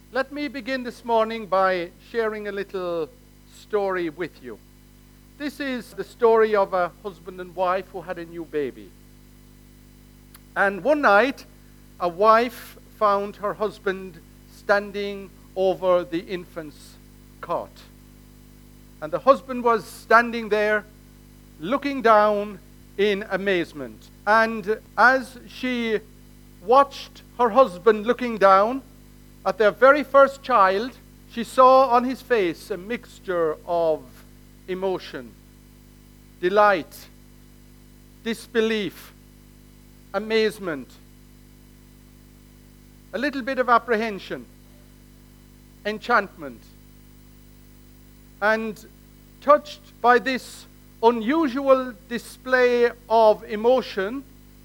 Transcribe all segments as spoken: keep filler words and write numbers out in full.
Let me begin this morning by sharing a little story with you. This is the story of a husband and wife who had a new baby. And one night, a wife found her husband standing over the infant's cot. And the husband was standing there, looking down in amazement. And as she watched her husband looking down at their very first child, she saw on his face a mixture of emotion, delight, disbelief, amazement, a little bit of apprehension, enchantment. And touched by this unusual display of emotion,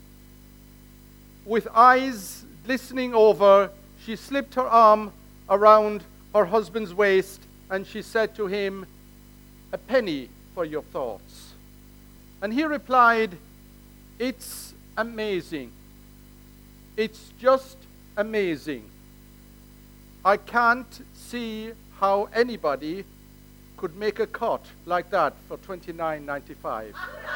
with eyes glistening over, she slipped her arm around her husband's waist and she said to him, "A penny for your thoughts." And he replied, "It's amazing. It's just amazing. I can't see how anybody could make a cot like that for twenty-nine ninety-five."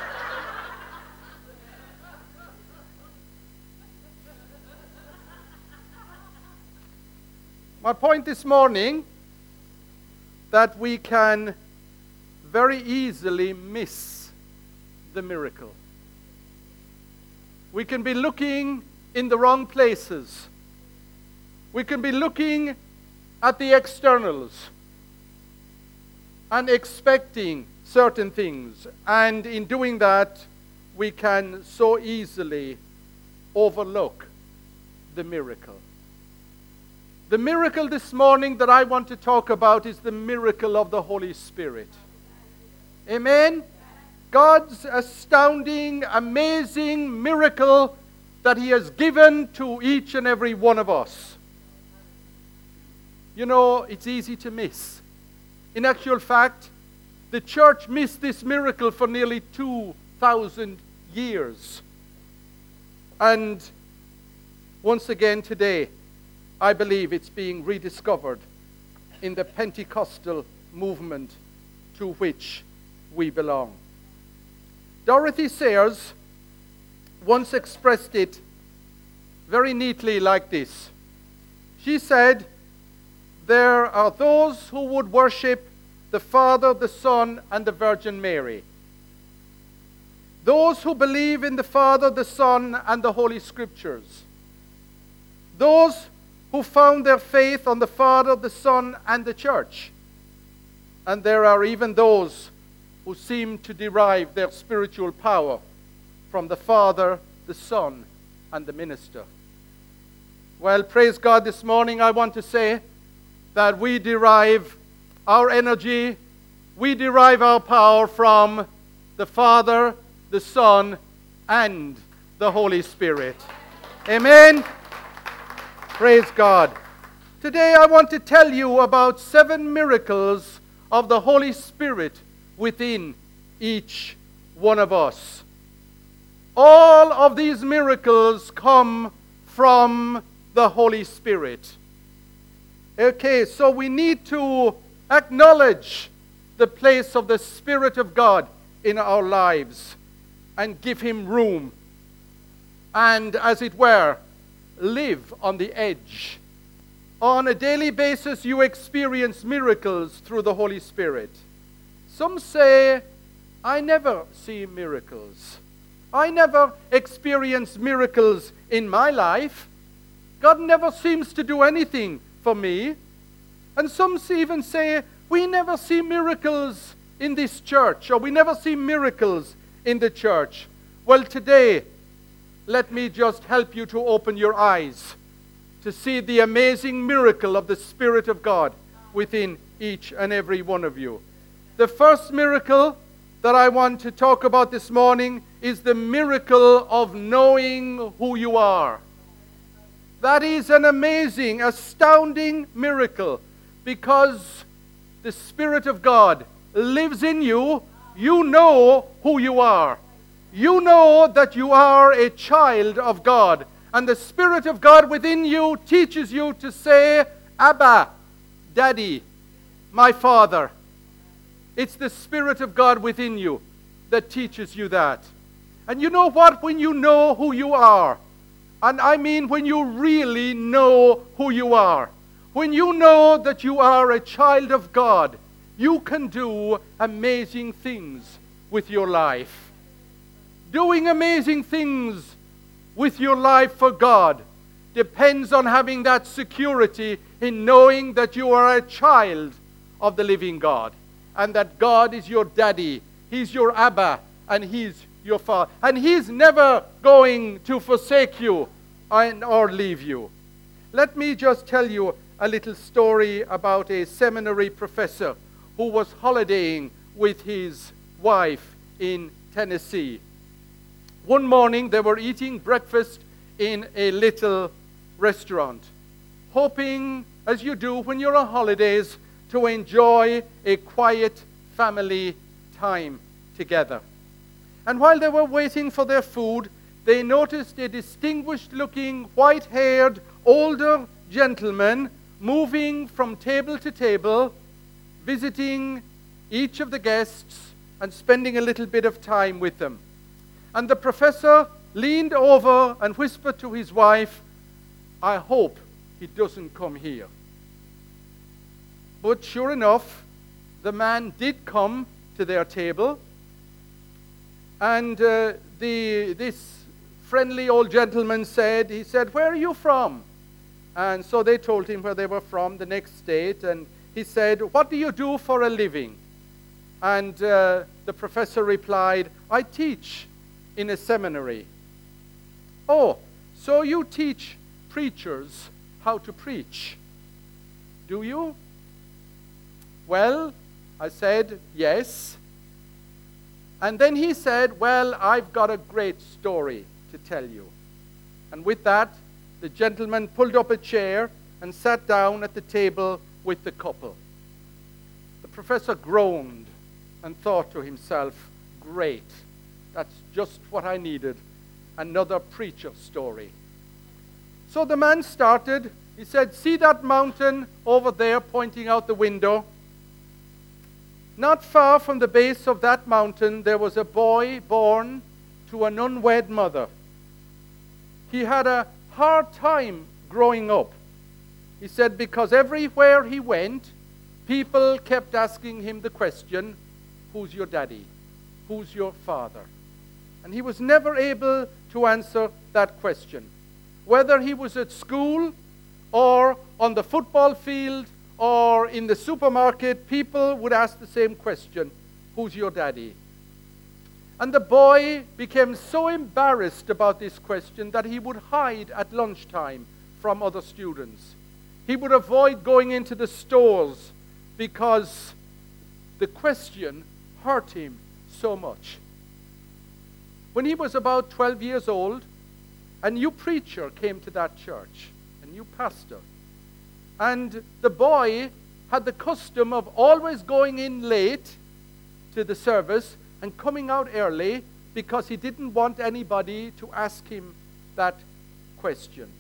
My point this morning, that we can very easily miss the miracle. We can be looking in the wrong places. We can be looking at the externals and expecting certain things. And in doing that, we can so easily overlook the miracle. The miracle this morning that I want to talk about is the miracle of the Holy Spirit. Amen? God's astounding, amazing miracle that He has given to each and every one of us. You know, it's easy to miss. In actual fact, the church missed this miracle for nearly two thousand years. And once again today, I believe it's being rediscovered in the Pentecostal movement to which we belong. Dorothy Sayers once expressed it very neatly like this. She said, "There are those who would worship the Father, the Son, and the Virgin Mary. Those who believe in the Father, the Son, and the Holy Scriptures. Those who found their faith on the Father, the Son, and the Church. And there are even those who seem to derive their spiritual power from the Father, the Son, and the minister." Well, praise God, this morning I want to say that we derive our energy, we derive our power from the Father, the Son, and the Holy Spirit. Amen? Praise God. Today I want to tell you about seven miracles of the Holy Spirit within each one of us. All of these miracles come from the Holy Spirit. Okay, so we need to acknowledge the place of the Spirit of God in our lives and give Him room. And as it were, live on the edge. On a daily basis, you experience miracles through the Holy Spirit. Some say, "I never see miracles. I never experience miracles in my life. God never seems to do anything for me." And some even say, "We never see miracles in this church," or "We never see miracles in the church." Well, today, let me just help you to open your eyes to see the amazing miracle of the Spirit of God within each and every one of you. The first miracle that I want to talk about this morning is the miracle of knowing who you are. That is an amazing, astounding miracle, because the Spirit of God lives in you. You know who you are. You know that you are a child of God. And the Spirit of God within you teaches you to say Abba, Daddy, my Father. It's the Spirit of God within you that teaches you that. And you know what? When you know who you are, and I mean when you really know who you are, when you know that you are a child of God, you can do amazing things with your life. Doing amazing things with your life for God depends on having that security in knowing that you are a child of the living God, and that God is your daddy, He's your Abba, and He's your Father. And He's never going to forsake you or leave you. Let me just tell you a little story about a seminary professor who was holidaying with his wife in Tennessee. One morning they were eating breakfast in a little restaurant, hoping, as you do when you're on holidays, to enjoy a quiet family time together. And while they were waiting for their food, they noticed a distinguished-looking, white-haired, older gentleman moving from table to table, visiting each of the guests and spending a little bit of time with them. And the professor leaned over and whispered to his wife, "I hope he doesn't come here." But sure enough, the man did come to their table, and uh, the, this friendly old gentleman said, he said, "Where are you from?" And so they told him where they were from, the next state, and he said, "What do you do for a living?" And uh, the professor replied, "I teach in a seminary." "Oh, so you teach preachers how to preach, do you?" "Well," I said, "yes." And then he said, "Well, I've got a great story to tell you." And with that, the gentleman pulled up a chair and sat down at the table with the couple. The professor groaned and thought to himself, "Great, that's just what I needed, another preacher story." So the man started. He said, "See that mountain over there," pointing out the window. "Not far from the base of that mountain, there was a boy born to an unwed mother. He had a hard time growing up," he said, "because everywhere he went, people kept asking him the question, 'Who's your daddy? Who's your father?' And he was never able to answer that question. Whether he was at school or on the football field or in the supermarket, people would ask the same question, 'Who's your daddy?' And the boy became so embarrassed about this question that he would hide at lunchtime from other students. He would avoid going into the stores because the question hurt him so much. When he was about twelve years old, a new preacher came to that church, a new pastor. And the boy had the custom of always going in late to the service and coming out early because he didn't want anybody to ask him that question.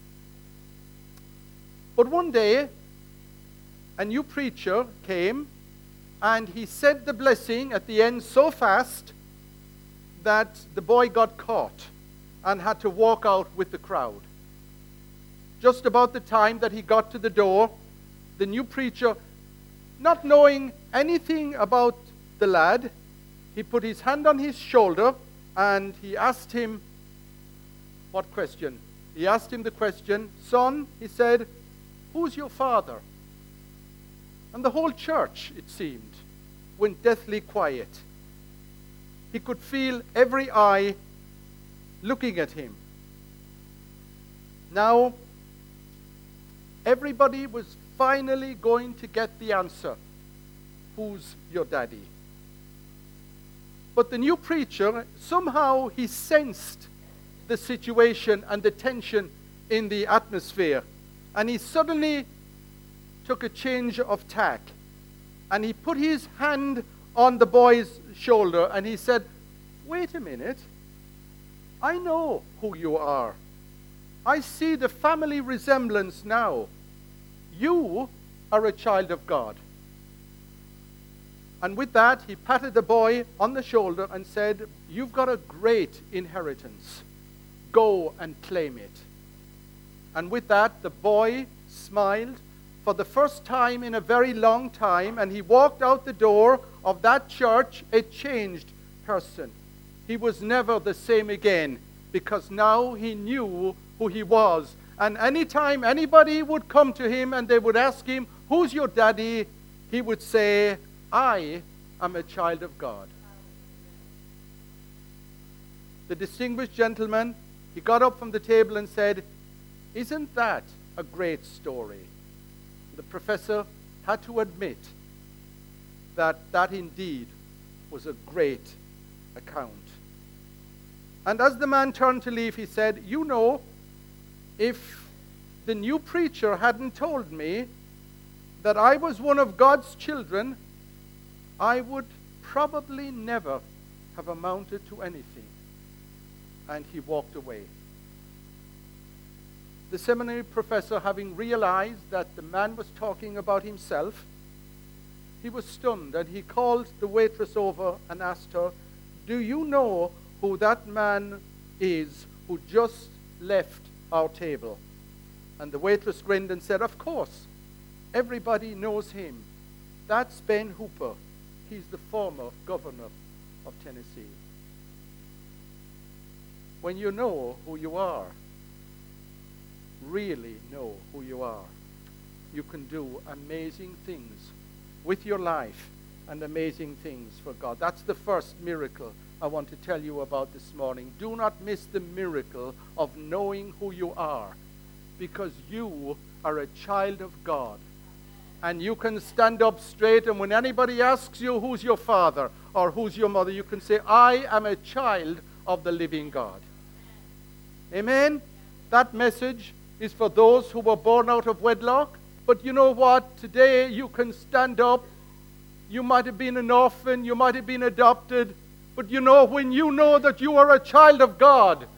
But one day, a new preacher came, and he said the blessing at the end so fast that the boy got caught and had to walk out with the crowd. Just about the time that he got to the door, the new preacher, not knowing anything about the lad, he put his hand on his shoulder and he asked him, what question? He asked him the question, "Son," he said, "who's your father?" And the whole church, it seemed, went deathly quiet. He could feel every eye looking at him. Now, everybody was finally going to get the answer. Who's your daddy? But the new preacher, somehow he sensed the situation and the tension in the atmosphere. And he suddenly took a change of tack. And he put his hand on the boy's shoulder and he said, "Wait a minute. I know who you are. I see the family resemblance now. you are a child of God. And with that, he patted the boy on the shoulder and said, you've got a great inheritance. Go and claim it. And with that, the boy smiled for the first time in a very long time, and he walked out the door of that church a changed person. He was never the same again, because now he knew who he was. And anytime anybody would come to him and they would ask him, who's your daddy? He would say, I am a child of God. The distinguished gentleman, he got up from the table and said, isn't that a great story? The professor had to admit that that indeed was a great account. And as the man turned to leave, he said, you know, if the new preacher hadn't told me that I was one of God's children, I would probably never have amounted to anything. And he walked away. The seminary professor, having realized that the man was talking about himself, he was stunned, and he called the waitress over and asked her, do you know who that man is who just left our table? And the waitress grinned and said, of course, everybody knows him. That's Ben Hooper. He's the former governor of Tennessee. When you know who you are, really know who you are, you can do amazing things with your life and amazing things for God. That's the first miracle I want to tell you about this morning. Do not miss the miracle of knowing who you are, because you are a child of God. And you can stand up straight, and when anybody asks you who's your father or who's your mother, you can say, I am a child of the living God. Amen? That message is for those who were born out of wedlock. But you know what? Today you can stand up. You might have been an orphan. You might have been adopted. But you know, when you know that you are a child of God,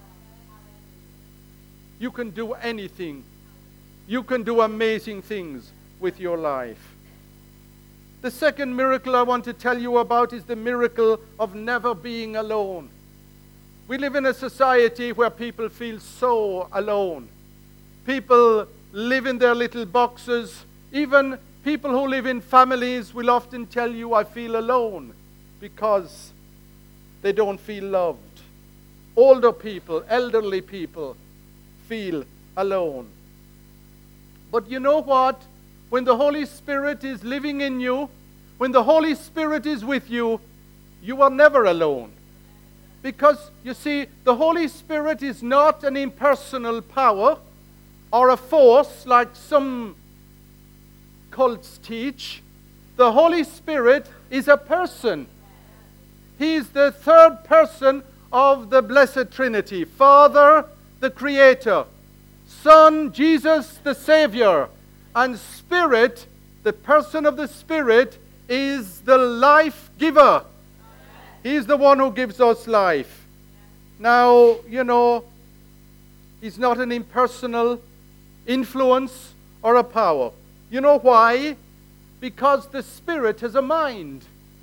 you can do anything. You can do amazing things with your life. The second miracle I want to tell you about is the miracle of never being alone. We live in a society where people feel so alone. People live in their little boxes. Even people who live in families will often tell you, I feel alone, because they don't feel loved. Older people, elderly people feel alone. But you know what? When the Holy Spirit is living in you, when the Holy Spirit is with you, you are never alone. Because, you see, the Holy Spirit is not an impersonal power or a force like some cults teach. The Holy Spirit is a person. He is the third person of the Blessed Trinity. Father, the Creator. Son, Jesus, the Savior. And Spirit, the person of the Spirit, is the life giver. He's the one who gives us life. Now, you know, he's not an impersonal influence or a power. You know why? Because the Spirit has a mind.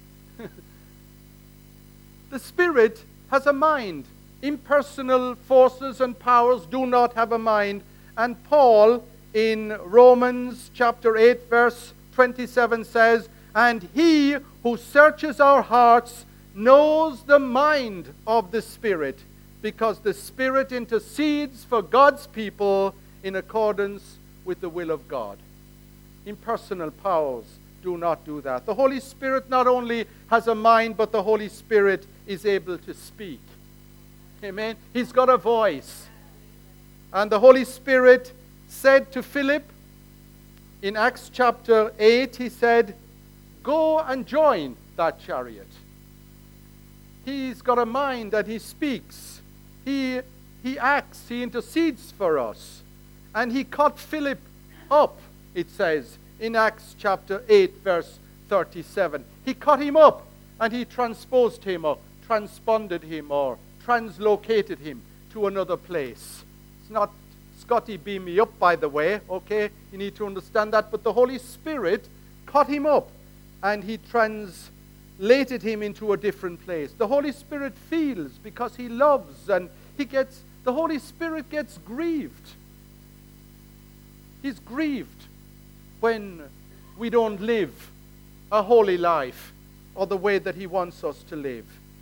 The Spirit has a mind. Impersonal forces and powers do not have a mind. And Paul, in Romans chapter eight, verse twenty-seven says, and he who searches our hearts knows the mind of the Spirit, because the Spirit intercedes for God's people in accordance with the will of God. Impersonal powers do not do that. The Holy Spirit not only has a mind, but the Holy Spirit is able to speak. Amen. He's got a voice. And the Holy Spirit said to Philip in Acts chapter eight, he said, go and join that chariot. He's got a mind and he speaks. He, he acts, he intercedes for us. And he caught Philip up, it says, in Acts chapter eight, verse thirty-seven. He caught him up and he transposed him or transponded him or translocated him to another place. It's not Scotty beamed me up, by the way, okay? You need to understand that. But the Holy Spirit caught him up, and he translated him into a different place. The Holy Spirit feels because he loves, and he gets, the Holy Spirit gets grieved. He's grieved when we don't live a holy life or the way that he wants us to live.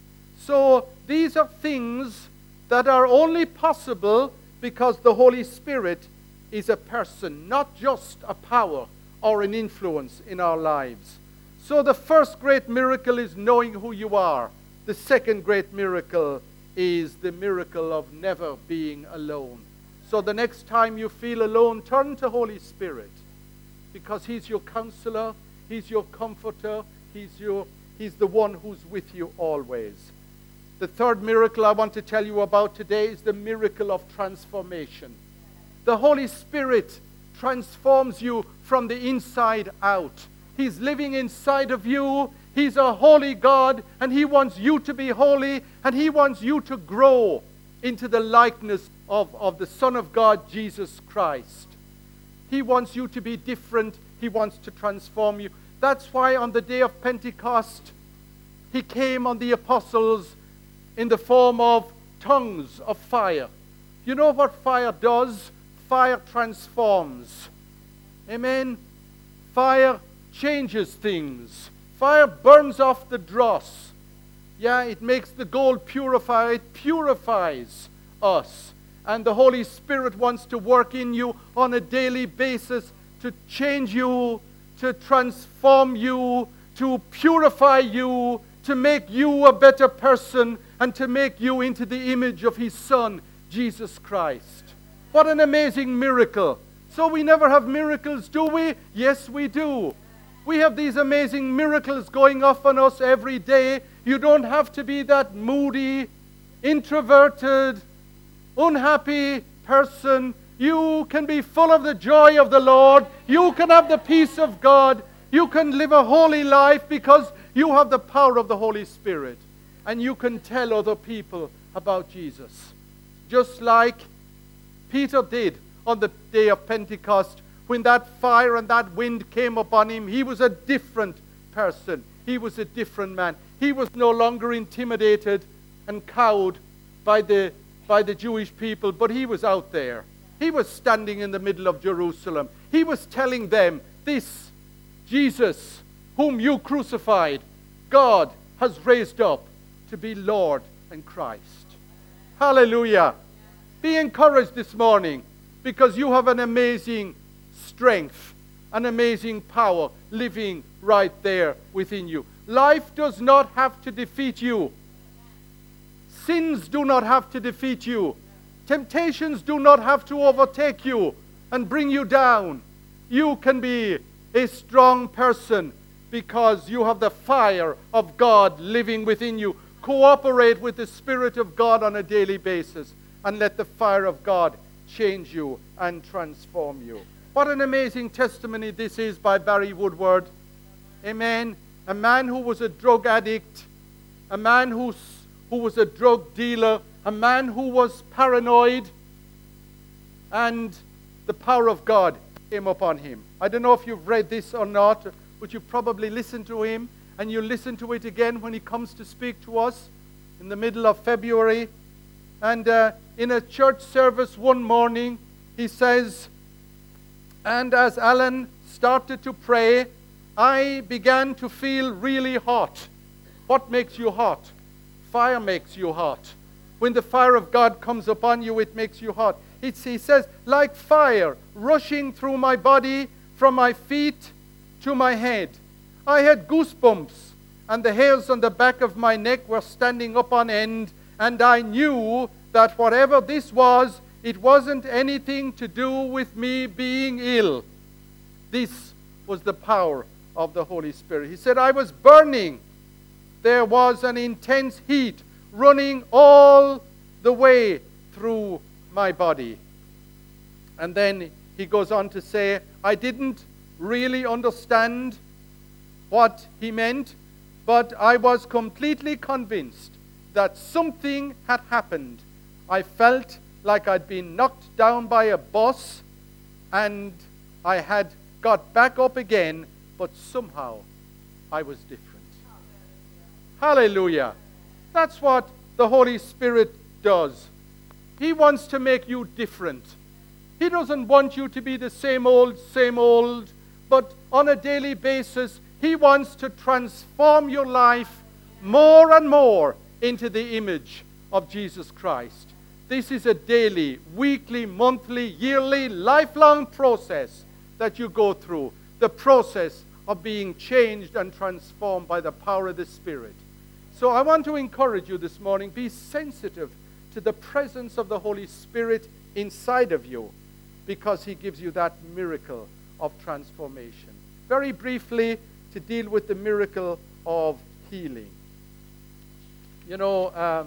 So these are things that are only possible because the Holy Spirit is a person, not just a power or an influence in our lives. So the first great miracle is knowing who you are. The second great miracle is the miracle of never being alone. So the next time you feel alone, turn to Holy Spirit, because he's your counselor, he's your comforter, he's your he's the one who's with you always. The third miracle I want to tell you about today is the miracle of transformation. The Holy Spirit transforms you from the inside out. He's living inside of you. He's a holy God, and he wants you to be holy, and he wants you to grow into the likeness of, of the Son of God, Jesus Christ. He wants you to be different. He wants to transform you. That's why on the day of Pentecost, he came on the apostles in the form of tongues of fire. You know what fire does? Fire transforms. Amen? Fire changes things. Fire burns off the dross. Yeah, it makes the gold purify. It purifies us. And the Holy Spirit wants to work in you on a daily basis to change you, to transform you, to purify you, to make you a better person, and to make you into the image of his Son, Jesus Christ. What an amazing miracle. So we never have miracles, do we? Yes, we do. We have these amazing miracles going off on us every day. You don't have to be that moody, introverted, unhappy person. You can be full of the joy of the Lord. You can have the peace of God. You can live a holy life because you have the power of the Holy Spirit. And you can tell other people about Jesus. Just like Peter did on the day of Pentecost. When that fire and that wind came upon him, he was a different person. He was a different man. He was no longer intimidated and cowed by the, by the Jewish people, but he was out there. He was standing in the middle of Jerusalem. He was telling them, this Jesus, whom you crucified, God has raised up to be Lord and Christ. Hallelujah. Be encouraged this morning, because you have an amazing strength, an amazing power living right there within you. Life does not have to defeat you. Sins do not have to defeat you. Temptations do not have to overtake you and bring you down. You can be a strong person because you have the fire of God living within you. Cooperate with the Spirit of God on a daily basis and let the fire of God change you and transform you. What an amazing testimony this is by Barry Woodward. Amen. A man who was a drug addict, a man who, who was a drug dealer, a man who was paranoid, and the power of God came upon him. I don't know if you've read this or not, but you've probably listened to him, and you'll listen to it again when he comes to speak to us in the middle of February. And uh, in a church service one morning, he says, and as Alan started to pray, I began to feel really hot. What makes you hot? Fire makes you hot. When the fire of God comes upon you, it makes you hot. It's, he says, like fire rushing through my body from my feet to my head. I had goosebumps, and the hairs on the back of my neck were standing up on end, and I knew that whatever this was, it wasn't anything to do with me being ill. This was the power of the Holy Spirit. He said, I was burning. There was an intense heat running all the way through my body. And then he goes on to say, I didn't really understand what he meant, but I was completely convinced that something had happened. I felt like I'd been knocked down by a bus and I had got back up again, but somehow I was different. Hallelujah. That's what the Holy Spirit does. He wants to make you different. He doesn't want you to be the same old, same old, but on a daily basis, He wants to transform your life more and more into the image of Jesus Christ. This is a daily, weekly, monthly, yearly, lifelong process that you go through. The process of being changed and transformed by the power of the Spirit. So I want to encourage you this morning, be sensitive to the presence of the Holy Spirit inside of you, because He gives you that miracle of transformation. Very briefly, to deal with the miracle of healing. You know, um,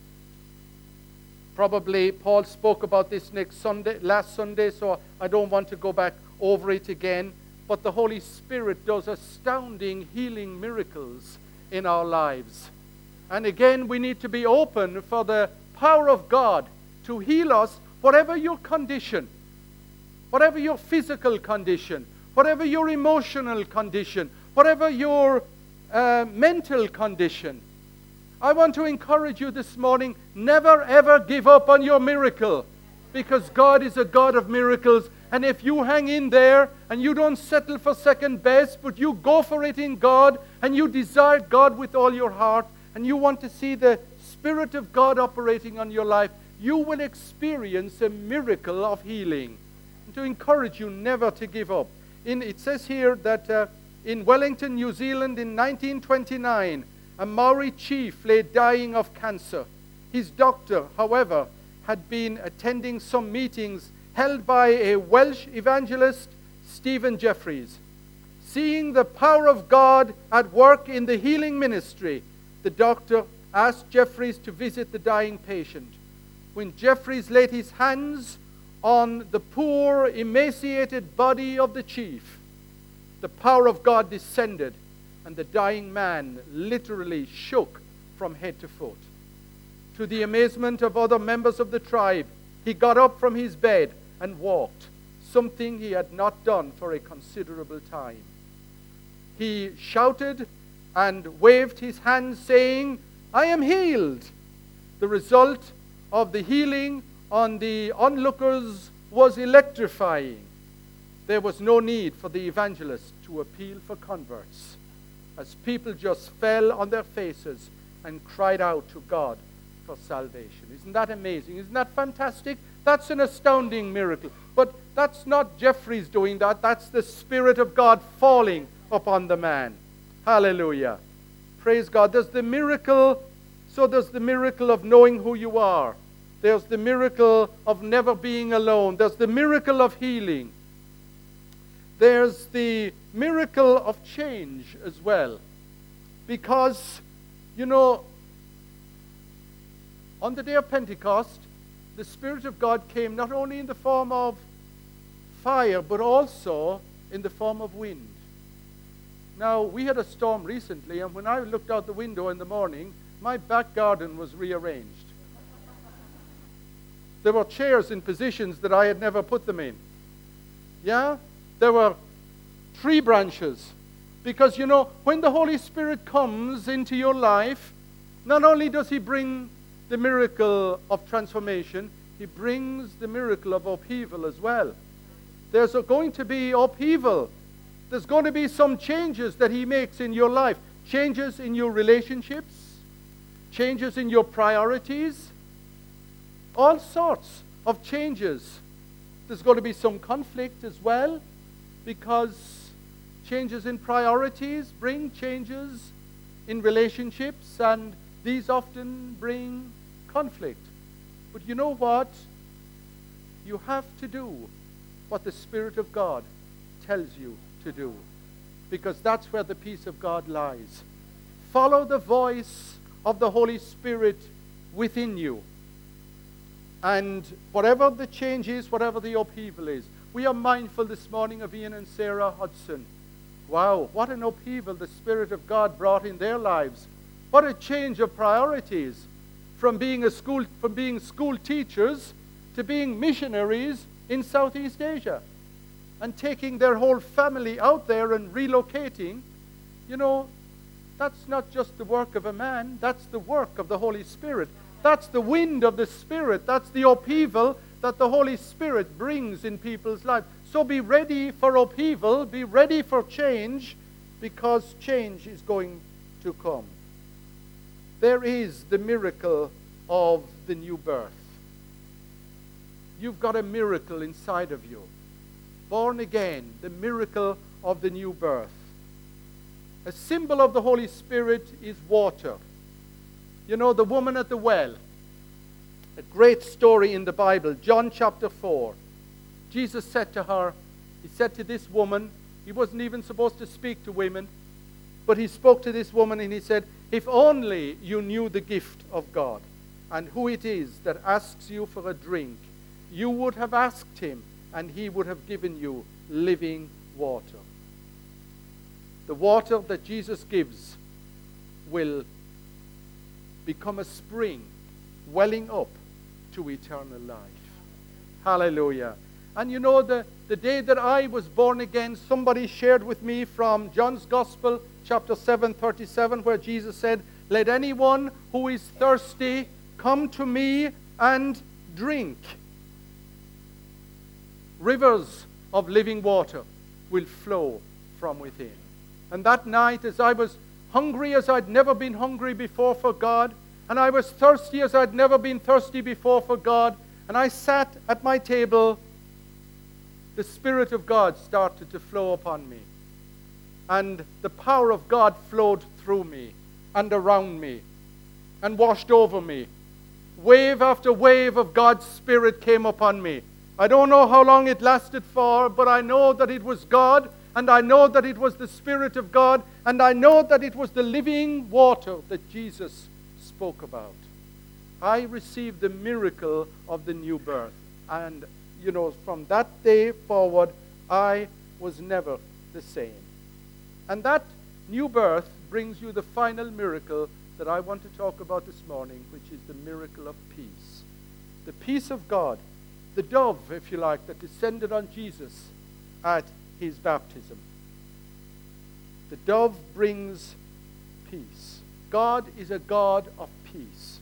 probably Paul spoke about this next Sunday, last Sunday, so I don't want to go back over it again. But the Holy Spirit does astounding healing miracles in our lives. And again, we need to be open for the power of God to heal us, whatever your condition, whatever your physical condition, whatever your emotional condition, whatever your uh, mental condition. I want to encourage you this morning, never ever give up on your miracle, because God is a God of miracles. And if you hang in there and you don't settle for second best, but you go for it in God, and you desire God with all your heart, and you want to see the Spirit of God operating on your life, you will experience a miracle of healing. And to encourage you never to give up. In, it says here that uh, in Wellington, New Zealand in nineteen twenty-nine, a Maori chief lay dying of cancer. His doctor, however, had been attending some meetings held by a Welsh evangelist, Stephen Jeffries. Seeing the power of God at work in the healing ministry, the doctor asked Jeffries to visit the dying patient. When Jeffries laid his hands on the poor, emaciated body of the chief, the power of God descended, and the dying man literally shook from head to foot. To the amazement of other members of the tribe, he got up from his bed and walked, something he had not done for a considerable time. He shouted and waved his hands, saying, "I am healed." The result of the healing on the onlookers was electrifying. There was no need for the evangelist to appeal for converts, as people just fell on their faces and cried out to God for salvation. Isn't that amazing? Isn't that fantastic? That's an astounding miracle. But that's not Jeffries doing that. That's the Spirit of God falling upon the man. Hallelujah. Praise God. There's the miracle, so there's the miracle of knowing who you are. There's the miracle of never being alone. There's the miracle of healing. There's the miracle of change as well. Because, you know, on the day of Pentecost, the Spirit of God came not only in the form of fire, but also in the form of wind. Now, we had a storm recently, and when I looked out the window in the morning, my back garden was rearranged. There were chairs in positions that I had never put them in. Yeah? There were tree branches. Because, you know, when the Holy Spirit comes into your life, not only does He bring the miracle of transformation, He brings the miracle of upheaval as well. There's going to be upheaval. There's going to be some changes that He makes in your life. Changes in your relationships. Changes in your priorities. All sorts of changes. There's going to be some conflict as well, because changes in priorities bring changes in relationships, and these often bring conflict. But you know what? You have to do what the Spirit of God tells you to do, because that's where the peace of God lies. Follow the voice of the Holy Spirit within you. And whatever the change is, whatever the upheaval is, we are mindful this morning of Ian and Sarah Hudson. Wow, what an upheaval the Spirit of God brought in their lives. What a change of priorities from being a school from being school teachers to being missionaries in Southeast Asia and taking their whole family out there and relocating. You know, that's not just the work of a man, that's the work of the Holy Spirit. That's the wind of the Spirit. That's the upheaval that the Holy Spirit brings in people's lives. So be ready for upheaval, be ready for change, because change is going to come. There is the miracle of the new birth. You've got a miracle inside of you. Born again, the miracle of the new birth. A symbol of the Holy Spirit is water. You know, the woman at the well. A great story in the Bible, John chapter four. Jesus said to her, he said to this woman, he wasn't even supposed to speak to women, but he spoke to this woman and he said, if only you knew the gift of God and who it is that asks you for a drink, you would have asked him and he would have given you living water. The water that Jesus gives will become a spring welling up to eternal life. Hallelujah. And you know, the, the day that I was born again, somebody shared with me from John's Gospel, chapter seven, thirty-seven, where Jesus said, let anyone who is thirsty come to me and drink. Rivers of living water will flow from within. And that night, as I was hungry as I'd never been hungry before for God, and I was thirsty as I'd never been thirsty before for God, and I sat at my table, the Spirit of God started to flow upon me. And the power of God flowed through me and around me and washed over me. Wave after wave of God's Spirit came upon me. I don't know how long it lasted for, but I know that it was God, and I know that it was the Spirit of God, and I know that it was the living water that Jesus spoke about. I received the miracle of the new birth. And, you know, from that day forward, I was never the same. And that new birth brings you the final miracle that I want to talk about this morning, which is the miracle of peace. The peace of God, the dove, if you like, that descended on Jesus at his baptism. The dove brings peace. God is a God of peace.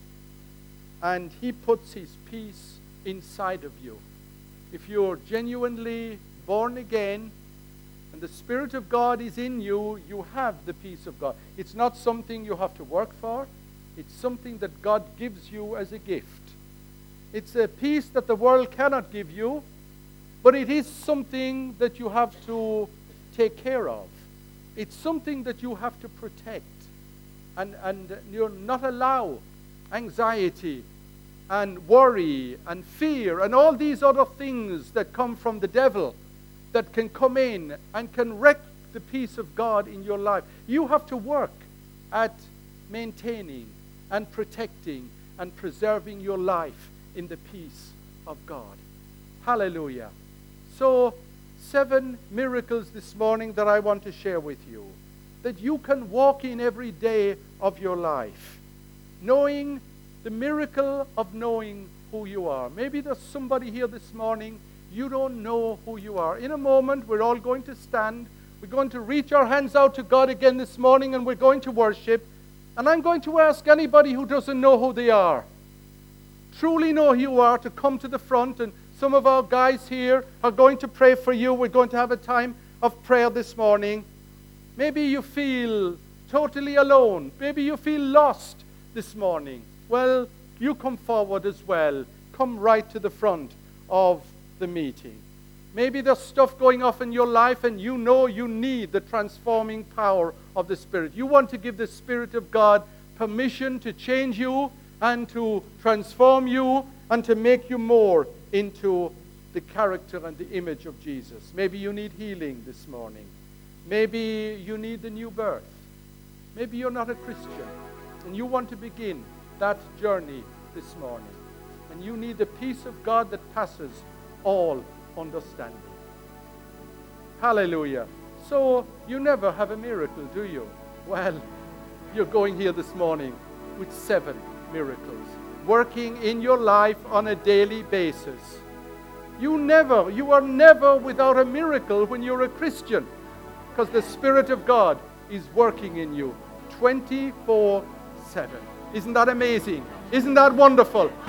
And he puts his peace inside of you. If you're genuinely born again and the Spirit of God is in you, you have the peace of God. It's not something you have to work for. It's something that God gives you as a gift. It's a peace that the world cannot give you, but it is something that you have to take care of. It's something that you have to protect and, and you'll not allow anxiety and worry and fear and all these other things that come from the devil that can come in and can wreck the peace of God in your life. You have to work at maintaining and protecting and preserving your life in the peace of God. Hallelujah. So, seven miracles this morning that I want to share with you, that you can walk in every day of your life, knowing the miracle of knowing who you are. Maybe there's somebody here this morning, you don't know who you are. In a moment, we're all going to stand. We're going to reach our hands out to God again this morning, and we're going to worship. And I'm going to ask anybody who doesn't know who they are, truly know who you are, to come to the front. And some of our guys here are going to pray for you. We're going to have a time of prayer this morning. Maybe you feel totally alone. Maybe you feel lost this morning. Well, you come forward as well. Come right to the front of the meeting. Maybe there's stuff going off in your life and you know you need the transforming power of the Spirit. You want to give the Spirit of God permission to change you and to transform you and to make you more into the character and the image of Jesus. Maybe you need healing this morning. Maybe you need the new birth. Maybe you're not a Christian and you want to begin that journey this morning. And you need the peace of God that passes all understanding. Hallelujah. So you never have a miracle, do you? Well, you're going here this morning with seven miracles. working in your life on a daily basis. You never, you are never without a miracle when you're a Christian, because the Spirit of God is working in you twenty-four seven. Isn't that amazing? Isn't that wonderful?